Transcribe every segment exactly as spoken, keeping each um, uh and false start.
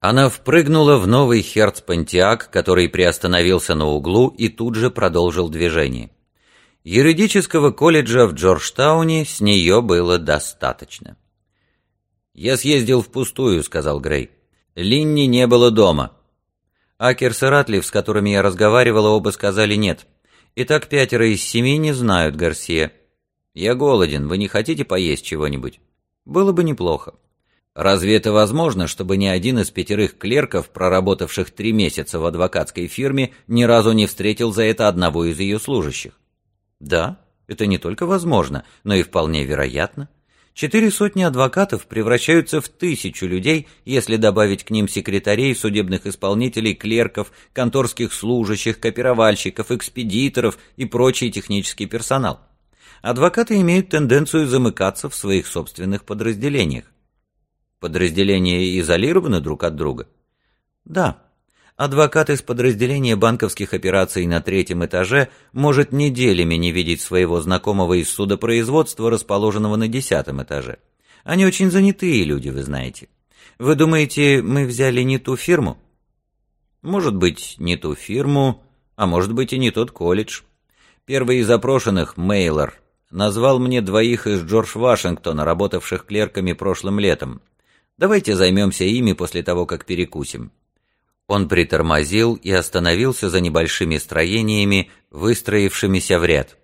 Она впрыгнула в новый Херц Понтиак, который приостановился на углу и тут же продолжил движение. Юридического колледжа в Джорджтауне с нее было достаточно. «Я съездил впустую», — сказал Грей. «Линни не было дома». Акерс и Ратлиф, с которыми я разговаривала, оба сказали нет. Итак, пятеро из семи не знают Гарсия. «Я голоден, вы не хотите поесть чего-нибудь?» «Было бы неплохо». «Разве это возможно, чтобы ни один из пятерых клерков, проработавших три месяца в адвокатской фирме, ни разу не встретил за это одного из ее служащих?» «Да, это не только возможно, но и вполне вероятно. Четыре сотни адвокатов превращаются в тысячу людей, если добавить к ним секретарей, судебных исполнителей, клерков, конторских служащих, копировальщиков, экспедиторов и прочий технический персонал. Адвокаты имеют тенденцию замыкаться в своих собственных подразделениях. Подразделения изолированы друг от друга? Да. Адвокат из подразделения банковских операций на третьем этаже может неделями не видеть своего знакомого из судопроизводства, расположенного на десятом этаже. Они очень занятые люди, вы знаете. Вы думаете, мы взяли не ту фирму? Может быть, не ту фирму, а может быть и не тот колледж. Первый из опрошенных, Мейлор, назвал мне двоих из Джордж Вашингтона, работавших клерками прошлым летом. Давайте займемся ими после того, как перекусим. Он притормозил и остановился за небольшими строениями, выстроившимися в ряд.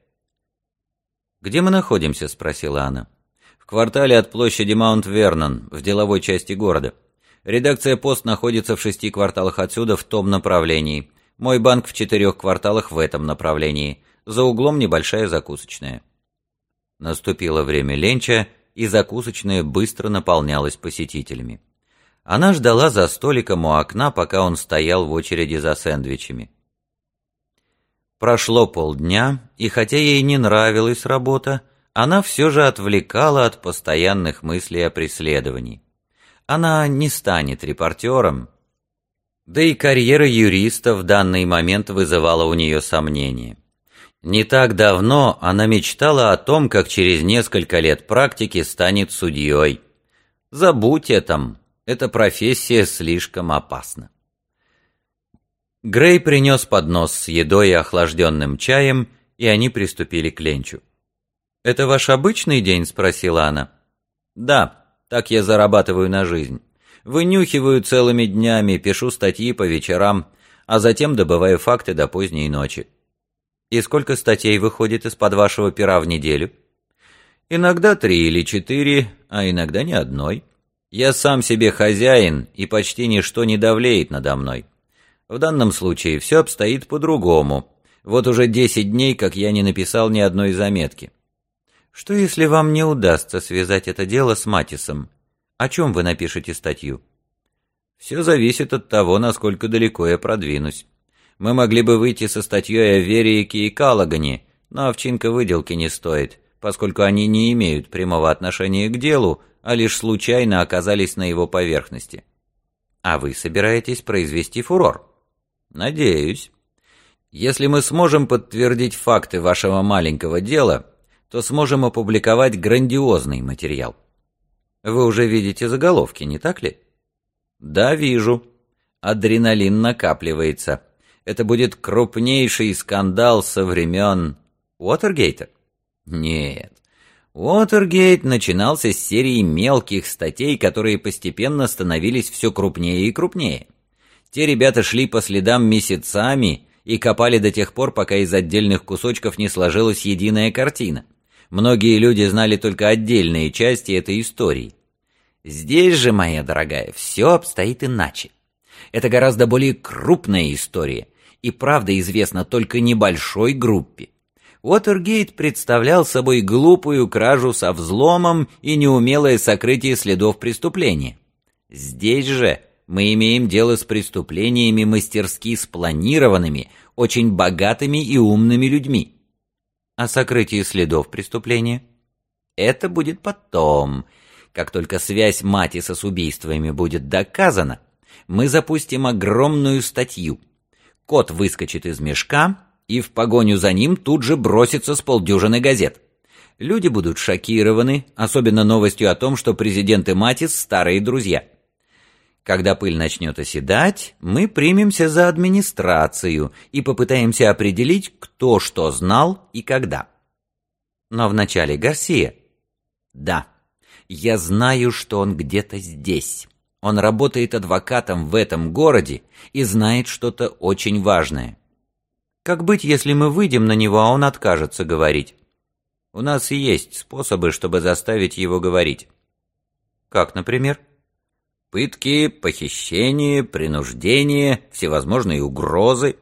«Где мы находимся?» — спросила она. «В квартале от площади Маунт-Вернон, в деловой части города. Редакция «Пост» находится в шести кварталах отсюда в том направлении. Мой банк в четырех кварталах в этом направлении. За углом небольшая закусочная». Наступило время ленча, и закусочная быстро наполнялась посетителями. Она ждала за столиком у окна, пока он стоял в очереди за сэндвичами. Прошло полдня, и хотя ей не нравилась работа, она все же отвлекала от постоянных мыслей о преследовании. Она не станет репортером, да и карьера юриста в данный момент вызывала у нее сомнения. Не так давно она мечтала о том, как через несколько лет практики станет судьей. Забудь о этом. Эта профессия слишком опасна. Грей принес поднос с едой и охлажденным чаем, и они приступили к ленчу. «Это ваш обычный день?» — спросила она. «Да, так я зарабатываю на жизнь. Вынюхиваю целыми днями, пишу статьи по вечерам, а затем добываю факты до поздней ночи». «И сколько статей выходит из-под вашего пера в неделю?» «Иногда три или четыре, а иногда ни одной. Я сам себе хозяин, и почти ничто не давлеет надо мной. В данном случае все обстоит по-другому. Вот уже десять дней, как я не написал ни одной заметки». «Что, если вам не удастся связать это дело с Матисом? О чем вы напишете статью?» «Все зависит от того, насколько далеко я продвинусь. Мы могли бы выйти со статьей о Верике и Каллагане, но овчинка выделки не стоит, поскольку они не имеют прямого отношения к делу, а лишь случайно оказались на его поверхности. А вы собираетесь произвести фурор? Надеюсь. Если мы сможем подтвердить факты вашего маленького дела, то сможем опубликовать грандиозный материал. Вы уже видите заголовки, не так ли? Да, вижу. Адреналин накапливается. Это будет крупнейший скандал со времен Уотергейта? Нет. Уотергейт начинался с серии мелких статей, которые постепенно становились все крупнее и крупнее. Те ребята шли по следам месяцами и копали до тех пор, пока из отдельных кусочков не сложилась единая картина. Многие люди знали только отдельные части этой истории. Здесь же, моя дорогая, все обстоит иначе. Это гораздо более крупная история, и правда известна только небольшой группе. Уотергейт представлял собой глупую кражу со взломом и неумелое сокрытие следов преступления. Здесь же мы имеем дело с преступлениями мастерски спланированными, очень богатыми и умными людьми. А сокрытие следов преступления? Это будет потом. Как только связь Матиса с убийствами будет доказана, мы запустим огромную статью. Кот выскочит из мешка, и в погоню за ним тут же бросится с полдюжины газет. Люди будут шокированы, особенно новостью о том, что президент и Матис – старые друзья. Когда пыль начнет оседать, мы примемся за администрацию и попытаемся определить, кто что знал и когда. Но вначале Гарсия. Да, я знаю, что он где-то здесь. Он работает адвокатом в этом городе и знает что-то очень важное. Как быть, если мы выйдем на него, а он откажется говорить? У нас есть способы, чтобы заставить его говорить. Как, например? Пытки, похищение, принуждение, всевозможные угрозы.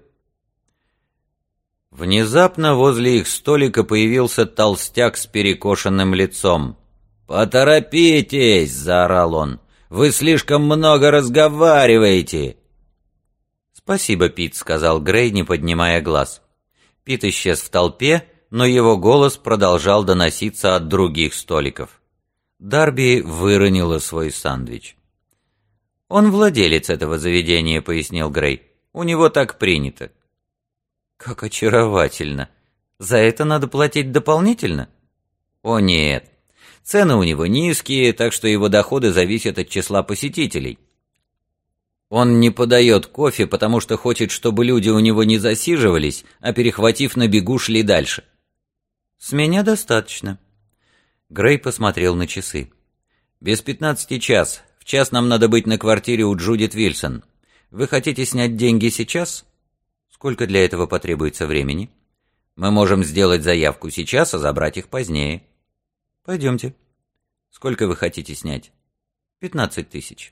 Внезапно возле их столика появился толстяк с перекошенным лицом. «Поторопитесь!» — заорал он. «Вы слишком много разговариваете!» «Спасибо, Пит», — сказал Грей, не поднимая глаз. Пит исчез в толпе, но его голос продолжал доноситься от других столиков. Дарби выронила свой сэндвич. «Он владелец этого заведения», — пояснил Грей. «У него так принято». «Как очаровательно! За это надо платить дополнительно?» «О нет, цены у него низкие, так что его доходы зависят от числа посетителей. Он не подает кофе, потому что хочет, чтобы люди у него не засиживались, а перехватив на бегу шли дальше». «С меня достаточно». Грей посмотрел на часы. «Без пятнадцати час. В час нам надо быть на квартире у Джудит Вильсон. Вы хотите снять деньги сейчас? Сколько для этого потребуется времени? Мы можем сделать заявку сейчас, а забрать их позднее». «Пойдемте». «Сколько вы хотите снять?» «Пятнадцать тысяч».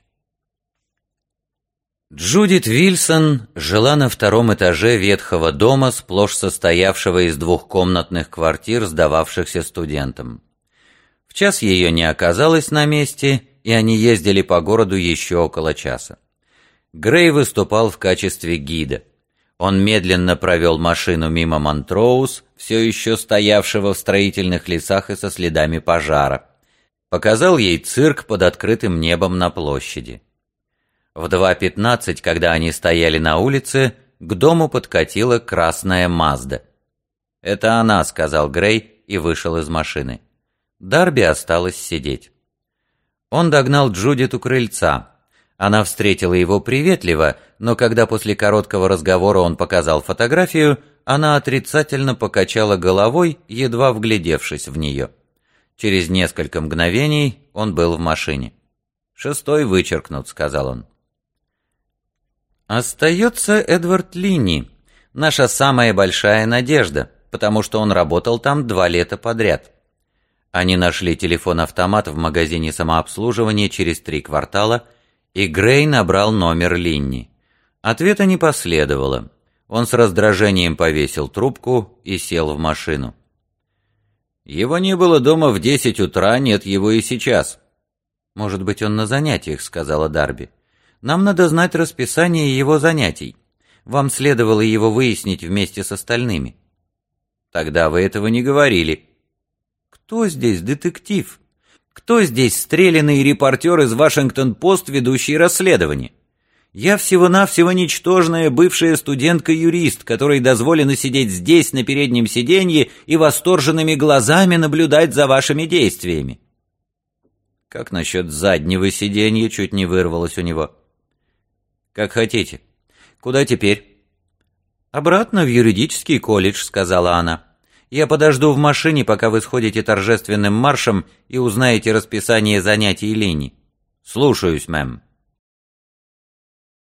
Джудит Вильсон жила на втором этаже ветхого дома, сплошь состоявшего из двухкомнатных квартир, сдававшихся студентам. В час ее не оказалось на месте, и они ездили по городу еще около часа. Грей выступал в качестве гида. Он медленно провел машину мимо Монтроуз, все еще стоявшего в строительных лесах и со следами пожара. Показал ей цирк под открытым небом на площади. В два пятнадцать, когда они стояли на улице, к дому подкатила красная Мазда. «Это она», — сказал Грей и вышел из машины. Дарби осталась сидеть. Он догнал Джудит у крыльца. Она встретила его приветливо, но когда после короткого разговора он показал фотографию, она отрицательно покачала головой, едва вглядевшись в нее. Через несколько мгновений он был в машине. «Шестой вычеркнут», — сказал он. «Остается Эдвард Линни, наша самая большая надежда, потому что он работал там два лета подряд». Они нашли телефон-автомат в магазине самообслуживания через три квартала, и Грей набрал номер Линни. Ответа не последовало. Он с раздражением повесил трубку и сел в машину. «Его не было дома в десять утра, нет его и сейчас». «Может быть, он на занятиях», — сказала Дарби. «Нам надо знать расписание его занятий. Вам следовало его выяснить вместе с остальными». «Тогда вы этого не говорили». «Кто здесь детектив? Кто здесь стрелянный репортер из Вашингтон-Пост, ведущий расследование? Я всего-навсего ничтожная бывшая студентка-юрист, которой дозволено сидеть здесь на переднем сиденье и восторженными глазами наблюдать за вашими действиями». «Как насчет заднего сиденья?» — чуть не вырвалось у него. «Как хотите. Куда теперь?» «Обратно в юридический колледж», — сказала она. «Я подожду в машине, пока вы сходите торжественным маршем и узнаете расписание занятий Линни». «Слушаюсь, мэм».